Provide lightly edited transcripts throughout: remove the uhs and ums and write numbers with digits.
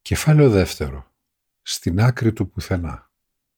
Κεφάλαιο δεύτερο. Στην άκρη του πουθενά.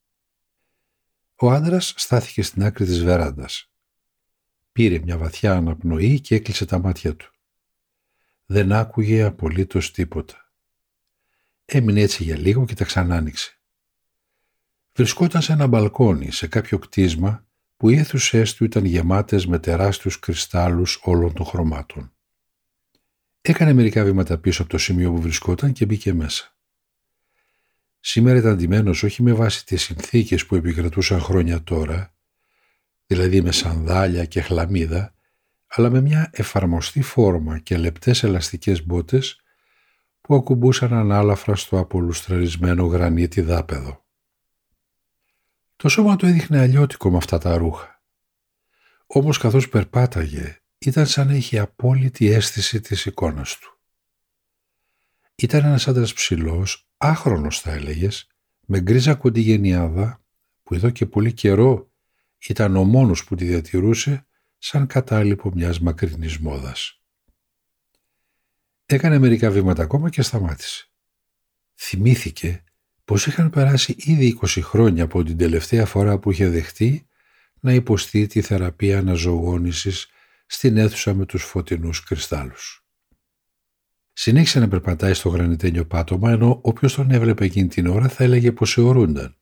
Ο άντρας στάθηκε στην άκρη της βεράντας. Πήρε μια βαθιά αναπνοή και έκλεισε τα μάτια του. Δεν άκουγε απολύτως τίποτα. Έμεινε έτσι για λίγο και τα ξανά άνοιξε. Βρισκόταν σε ένα μπαλκόνι σε κάποιο κτίσμα που οι αίθουσές του ήταν γεμάτες με τεράστιους κρυστάλλους όλων των χρωμάτων. Έκανε μερικά βήματα πίσω από το σημείο που βρισκόταν και μπήκε μέσα. Σήμερα ήταν ντυμένος όχι με βάση τις συνθήκες που επικρατούσαν χρόνια τώρα, δηλαδή με σανδάλια και χλαμίδα, αλλά με μια εφαρμοστή φόρμα και λεπτές ελαστικές μπότες που ακουμπούσαν ανάλαφρα στο απολουστραρισμένο γρανίτι δάπεδο. Το σώμα του έδειχνε αλλιώτικο με αυτά τα ρούχα. Όμως καθώς περπάταγε, ήταν σαν να είχε απόλυτη αίσθηση της εικόνας του. Ήταν ένας άντρας ψηλός, άχρονος θα έλεγες, με γκρίζα κοντιγενιάδα που εδώ και πολύ καιρό ήταν ο μόνος που τη διατηρούσε σαν κατάλοιπο μιας μακρινής μόδας. Έκανε μερικά βήματα ακόμα και σταμάτησε. Θυμήθηκε πως είχαν περάσει ήδη 20 χρόνια από την τελευταία φορά που είχε δεχτεί να υποστεί τη θεραπεία αναζωογόνησης στην αίθουσα με τους φωτεινούς κρυστάλλους. Συνέχισε να περπατάει στο γρανιτένιο πάτωμα, ενώ όποιος τον έβλεπε εκείνη την ώρα θα έλεγε πως αιωρούνταν.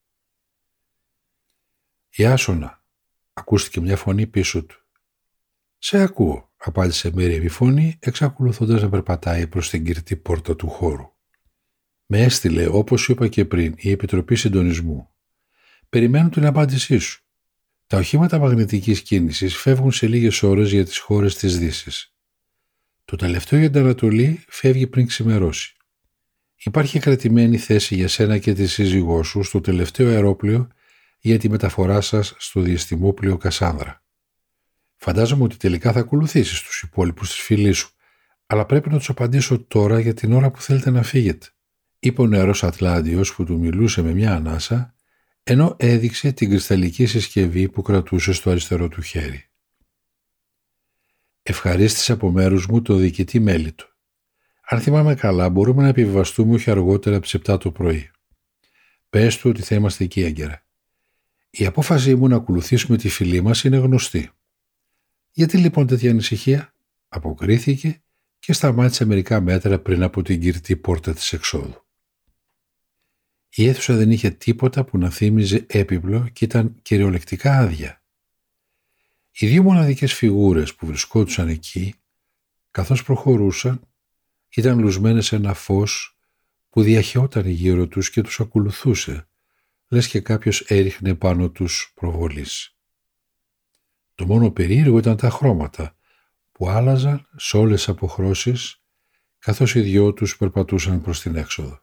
«Ιάσονα», ακούστηκε μια φωνή πίσω του. «Σε ακούω», απάντησε με ήρεμη φωνή, εξακολουθώντας να περπατάει προς την κυρτή πόρτα του χώρου. «Με έστειλε, όπως σου είπα και πριν, η Επιτροπή Συντονισμού. Περιμένω την απάντησή σου. Τα οχήματα μαγνητικής κίνησης φεύγουν σε λίγες ώρες για τις χώρες της Δύσης. Το τελευταίο για την Ανατολή φεύγει πριν ξημερώσει. Υπάρχει κρατημένη θέση για σένα και τη σύζυγό σου στο τελευταίο αερόπλαιο για τη μεταφορά σας στο διαστημόπλαιο Κασάνδρα. Φαντάζομαι ότι τελικά θα ακολουθήσεις τους υπόλοιπους της φυλής σου, αλλά πρέπει να τους απαντήσω τώρα για την ώρα που θέλετε να φύγετε», είπε ο νεαρός Ατλάντιος που του μιλούσε με μια ανάσα, ενώ έδειξε την κρυσταλλική συσκευή που κρατούσε στο αριστερό του χέρι. «Ευχαρίστησε από μέρους μου το διοικητή Μέλιτο. Αν θυμάμαι καλά, μπορούμε να επιβιβαστούμε όχι αργότερα από τις 7 το πρωί. Πες του ότι θα είμαστε εκεί έγκαιρα. Η απόφασή μου να ακολουθήσουμε τη φυλή μας είναι γνωστή». «Γιατί λοιπόν τέτοια ανησυχία?» αποκρίθηκε και σταμάτησε μερικά μέτρα πριν από την κυρτή πόρτα της εξόδου. Η αίθουσα δεν είχε τίποτα που να θύμιζε έπιπλο και ήταν κυριολεκτικά άδεια. Οι δύο μοναδικές φιγούρες που βρισκόντουσαν εκεί, καθώς προχωρούσαν, ήταν λουσμένες σε ένα φως που διαχαιόταν γύρω τους και τους ακολουθούσε, λες και κάποιος έριχνε πάνω τους προβολής. Το μόνο περίεργο ήταν τα χρώματα που άλλαζαν σε όλες τις αποχρώσεις, καθώς οι δυο τους περπατούσαν προς την έξοδο.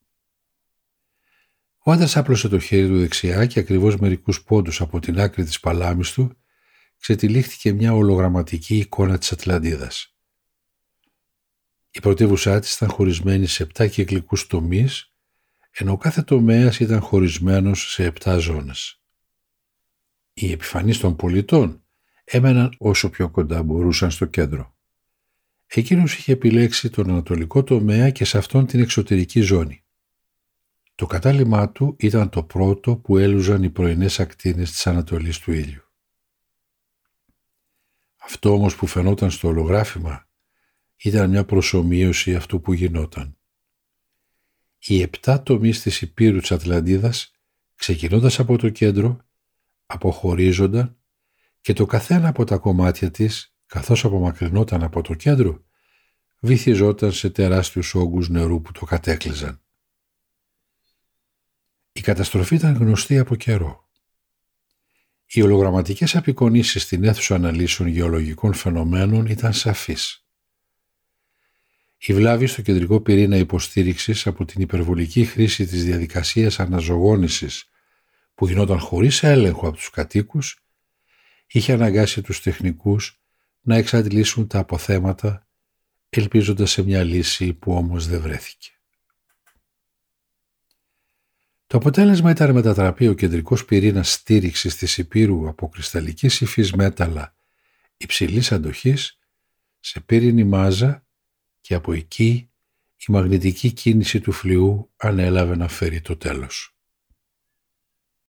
Ο άντρας άπλωσε το χέρι του δεξιά και ακριβώς μερικούς πόντους από την άκρη της παλάμης του ξετυλίχθηκε μια ολογραμματική εικόνα της Ατλαντίδας. Η πρωτεύουσά της ήταν χωρισμένη σε 7 κυκλικούς τομείς, ενώ κάθε τομέας ήταν χωρισμένος σε 7 ζώνες. Οι επιφανείς των πολιτών έμεναν όσο πιο κοντά μπορούσαν στο κέντρο. Εκείνος είχε επιλέξει τον ανατολικό τομέα και σε αυτόν την εξωτερική ζώνη. Το κατάλημά του ήταν το πρώτο που έλουζαν οι πρωινές ακτίνες της ανατολής του ήλιου. Αυτό όμως που φαινόταν στο ολογράφημα ήταν μια προσομοίωση αυτού που γινόταν. Οι 7 τομείς της υπήρου της Ατλαντίδας, ξεκινώντας από το κέντρο, αποχωρίζονταν και το καθένα από τα κομμάτια της, καθώς απομακρυνόταν από το κέντρο, βυθιζόταν σε τεράστιους όγκους νερού που το κατέκλυζαν. Η καταστροφή ήταν γνωστή από καιρό. Οι ολογραμματικές απεικονίσεις στην αίθουσα αναλύσεων γεωλογικών φαινομένων ήταν σαφείς. Η βλάβη στο κεντρικό πυρήνα υποστήριξης από την υπερβολική χρήση της διαδικασίας αναζωογόνησης που γινόταν χωρίς έλεγχο από τους κατοίκους είχε αναγκάσει τους τεχνικούς να εξαντλήσουν τα αποθέματα ελπίζοντας σε μια λύση που όμως δεν βρέθηκε. Το αποτέλεσμα ήταν να μετατραπεί ο κεντρικός πυρήνας στήριξης της υπήρου από κρυσταλλικής υφής μέταλλα υψηλής αντοχής σε πύρινη μάζα και από εκεί η μαγνητική κίνηση του φλοιού ανέλαβε να φέρει το τέλος.